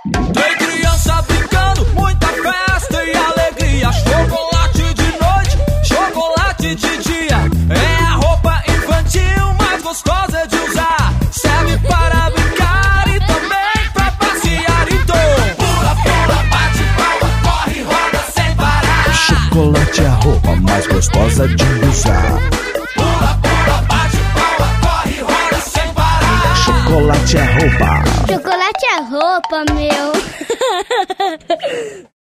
Tem criança brincando, muita festa e alegria. Chocolate de noite, chocolate de dia. É a roupa infantil mais gostosa de usar. Serve para brincar e também pra passear. Então pula, pula, bate palma, corre, roda sem parar. Chocolate é a roupa mais gostosa de usar. Pula, pula, bate palma, corre, roda sem parar. Chocolate é a roupa. Chocolate é roupa, meu.